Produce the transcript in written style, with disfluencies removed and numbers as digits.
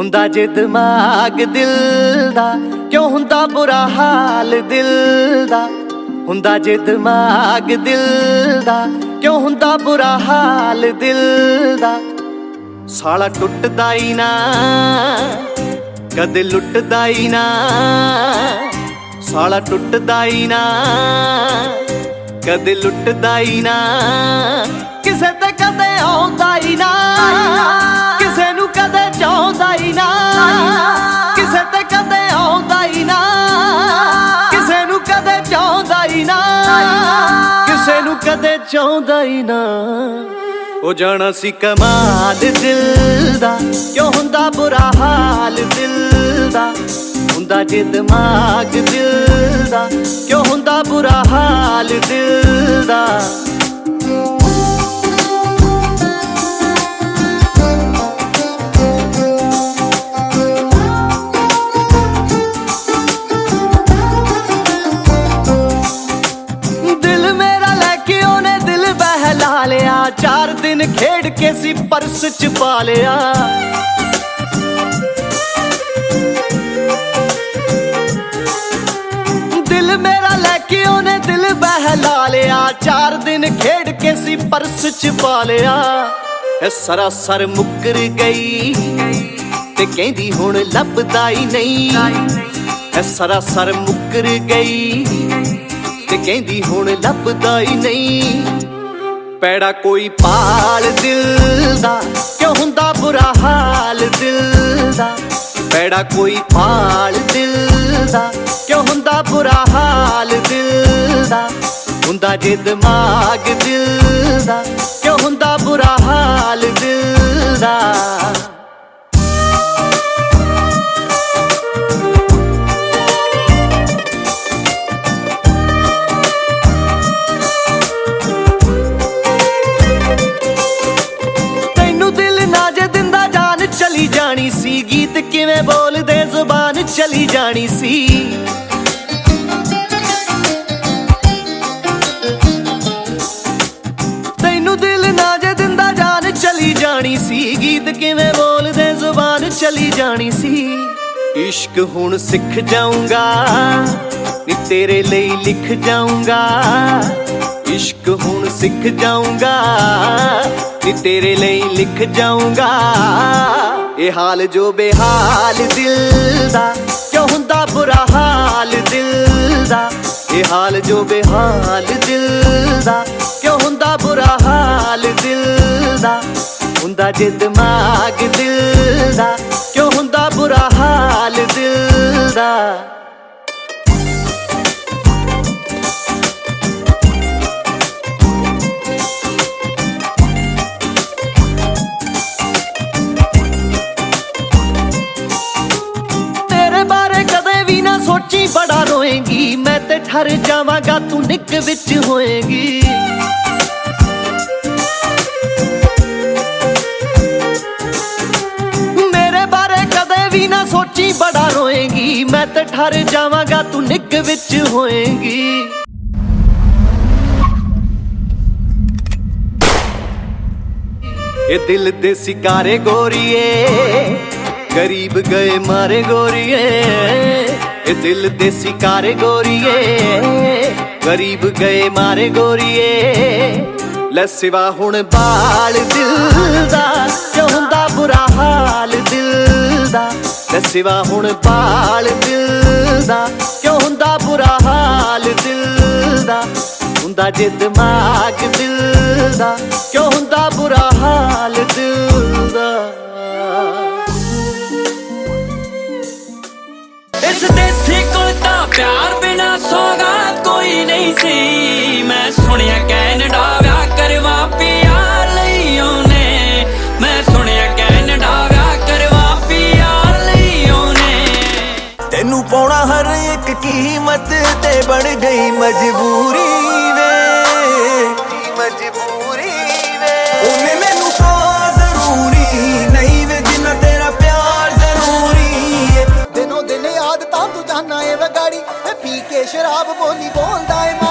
ਹੁੰਦਾ ਜੇ ਦਿਮਾਗ ਦਿਲ ਦਾ ਕਿਉਂ ਹੁੰਦਾ ਬੁਰਾ ਹਾਲ ਦਿਲ ਦਾ। ਹੁੰਦਾ ਜੇ ਦਿਮਾਗ ਦਿਲ ਦਾ ਕਿਉਂ ਹੁੰਦਾ ਬੁਰਾ ਹਾਲ ਦਿਲ ਦਾ। ਸਾਲਾ ਟੁੱਟਦਾ ਹੀ ਨਾ ਕਦੇ ਲੁੱਟਦਾ ਹੀ ਨਾ। ਸਾਲਾ ਟੁੱਟਦਾ ਹੀ ਨਾ ਕਦੇ ਲੁੱਟਦਾ ਹੀ ਨਾ। ਕਿਸੇ ਤੇ ਕਦੇ ਆਉਂਦਾ ਹੀ ਨਾ ਕਿਸੇ ਨੂੰ ਕਦੇ ਚਾਹੁੰਦਾ ਹੀ ਨਾ। ਕਿਸੇ ਤੇ ਕਦੇ ਆਉਂਦਾ ਹੀ ਨਾ ਕਿਸੇ ਨੂੰ ਕਦੇ ਚਾਹੁੰਦਾ ਹੀ ਨਾ। ਕਿਸੇ ਨੂੰ ਕਦੇ ਚਾਹੁੰਦਾ ਹੀ ਨਾ। ਉਹ ਜਾਣਾ ਸੀ ਕਮਾਲ ਦਿਲ ਦਾ ਕਿਉਂ ਹੁੰਦਾ ਬੁਰਾ ਹਾਲ ਦਿਲ ਦਾ। ਹੁੰਦਾ ਜੇ ਦਿਮਾਗ ਦਿਲ ਦਾ ਕਿਉਂ ਹੁੰਦਾ ਬੁਰਾ ਹਾਲ ਦਿਲ ਦਾ। ਦਿਲ ਮੇਰਾ ਲੈ ਕੇ ਉਹਨੇ ਦਿਲ ਬਹਿਲਾ ਲਿਆ। 4 ਦਿਨ ਖੇਡ ਕੇ ਸੀ ਪਰਸ ਚ ਪਾ ਲਿਆ। ਦਿਲ ਮੇਰਾ ਲੈ ਕੇ ਉਹਨੇ ਦਿਲ ਬਹਿਲਾ ਲਿਆ। 4 ਦਿਨ ਖੇਡ ਕੇ ਸੀ ਪਰਸ ਚ ਪਾ ਲਿਆ। ਇਹ ਸਰਾਸਰ ਮੁੱਕਰ ਗਈ ਤੇ ਕਹਿੰਦੀ ਹੁਣ ਲੱਭਦਾ ਹੀ ਨਹੀਂ। ਇਹ ਸਰਾਸਰ ਮੁੱਕਰ ਗਈ ਤੇ ਕਹਿੰਦੀ ਹੁਣ ਲੱਭਦਾ ਹੀ ਨਹੀਂ। ਪੈੜਾ ਕੋਈ ਪਾਲ ਦਿਲ ਦਾ ਕਿਉਂ ਹੁੰਦਾ ਬੁਰਾ ਹਾਲ ਦਿਲ ਦਾ। ਪੈੜਾ ਕੋਈ ਪਾਲ ਦਿਲ ਦਾ ਕਿਉਂ ਹੁੰਦਾ ਬੁਰਾ ਹਾਲ ਦਿਲ ਦਾ। ਹੁੰਦਾ ਜੇ ਦਿਮਾਗ ਦਿਲ ਦਾ ਕਿਉਂ ਹੁੰਦਾ ਬੁਰਾ ਹਾਲ ਦਿਲ ਦਾ। ਚਲੀ ਜਾਣੀ ਸੀ ਗੀਤ ਕਿਵੇਂ ਬੋਲਦੇ ਜ਼ੁਬਾਨ ਚਲੀ ਜਾਣੀ ਸੀ। ਤੈਨੂੰ ਦਿਲ ਨਾ ਜੇ ਦਿੰਦਾ ਜਾਨ ਚਲੀ ਜਾਣੀ ਸੀ। ਗੀਤ ਕਿਵੇਂ ਬੋਲਦੇ ਜ਼ੁਬਾਨ ਚਲੀ ਜਾਣੀ ਸੀ। ਇਸ਼ਕ ਹੁਣ ਸਿੱਖ ਜਾਊਂਗਾ ਨੀ ਤੇਰੇ ਲਈ ਲਿਖ ਜਾਊਂਗਾ। ਇਸ਼ਕ ਹੁਣ ਸਿੱਖ ਜਾਊਂਗਾ ਨੀ ਤੇਰੇ ਲਈ ਲਿਖ ਜਾਊਂਗਾ। ਇਹ ਹਾਲ ਜੋ ਬੇਹਾਲ ਦਿਲ ਦਾ ਕਿਉਂ ਹੁੰਦਾ ਬੁਰਾ ਹਾਲ ਦਿਲ ਦਾ। ਇਹ ਹਾਲ ਜੋ ਬੇਹਾਲ ਦਿਲ ਦਾ ਕਿਉਂ ਹੁੰਦਾ ਬੁਰਾ ਹਾਲ ਦਿਲ ਦਾ। ਹੁੰਦਾ ਜੇ ਦਿਮਾਗ ਦਿਲ ਦਾ ਕਿਉਂ ਹੁੰਦਾ ਬੁਰਾ ਹਾਲ ਦਿਲ ਦਾ। ਸੋਚੀ ਬੜਾ ਰੋਏਂਗੀ ਮੈਂ ਤੇ ਠਰ ਜਾਵਾਂਗਾ ਤੂੰ ਨਿੱਕ ਵਿੱਚ ਹੋਏਂਗੀ। ਮੇਰੇ ਬਾਰੇ ਕਦੇ ਵੀ ਨਾ ਸੋਚੀ ਬੜਾ ਰੋਏਂਗੀ ਮੈਂ ਤੇ ਠਰ ਜਾਵਾਂਗਾ ਤੂੰ ਨਿੱਕ ਵਿੱਚ ਹੋਏਂਗੀ। ਇਹ ਦਿਲ ਦੇ ਸਿਕਾਰੇ ਗੋਰੀਏ गरीब गए मारे गोरिए। ये दिल दे सिकारे गोरिए गरीब गए मारे गोरिए। ले सिवा हुण बाल दिल दा क्यों हुंदा बुरा हाल दिल दा। ले सिवा हुण बाल दिल दा क्यों हुंदा बुरा हाल दिल दा। हुंदा जे दिमाग दिल दा क्यों हुंदा बुरा हाल दिल दा। इस देसी कोल तां प्यार बिना सौगात कोई नहीं सी। मैं सुनिया कैनेडा विआह करवा प्यार लई ओने। मैं सुनिया कैनेडा विआह करवा प्यार लई ओने। तेनू पाउणा हर एक कीमत ते बन गई मजबूरी वे। मजबूरी वे ओने मैनू तो जरूरी नहीं वे जिन्ना तेरा प्यार जरूरी है। दिनों दिन आदतां तू जाना है वगाड़ी पी के शराब बोली बोलदा है।